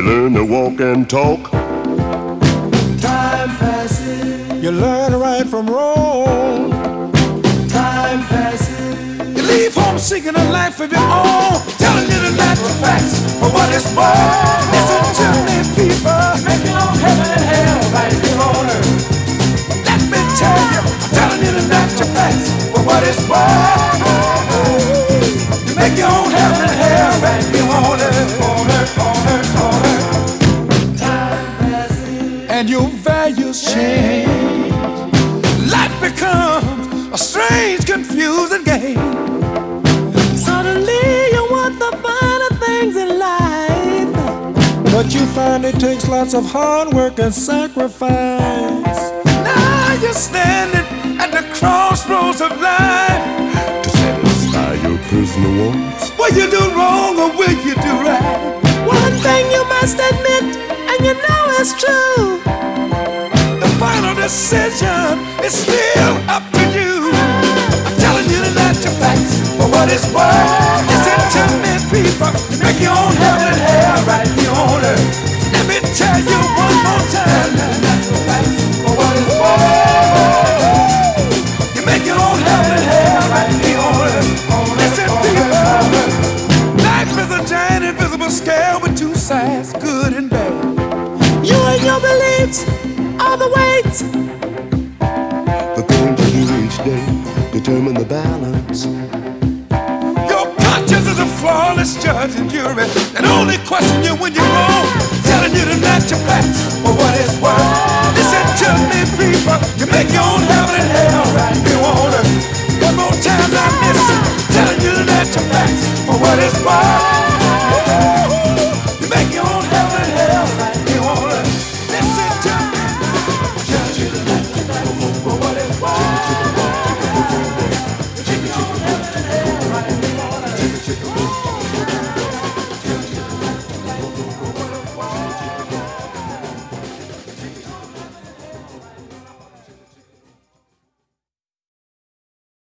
learn to walk and talk. Time passes. You learn right from wrong. Time passes. You leave home seeking a life of your own, telling you the natural facts for what it's worth. Listen to me, people. Make your own heaven and hell right here on earth. Let me tell you, I'm telling you the natural facts for what it's worth. You make your own heaven and hell right here on earth, on earth, on earth, on earth. Time passes. And your values change. Life becomes a strange, confusing game. Suddenly you want the finer things in life, but you find it takes lots of hard work and sacrifice. Now you're standing at the crossroads of life To satisfy your personal wants. will you do wrong or will you do right? One thing you must admit, and you know it's true, the final decision is still up to you. I'm telling you the natural facts for what it's worth. Listen to me, people. You make your own heaven and hell right here on earth. Let me tell you one more time. The natural facts for what it's worth. You make your own heaven and hell right here on earth. Listen, people. Life is a giant invisible scale with two sides, good and bad. You and your beliefs are the weights. The things you do each day determine the balance. Your conscience is a flawless judge and jury, and only question you when you're wrong. Telling you the natural facts for what it's worth. Listen to me, people. You make your own heaven and hell right here on earth. One more time I miss it. Telling you the natural facts for what it's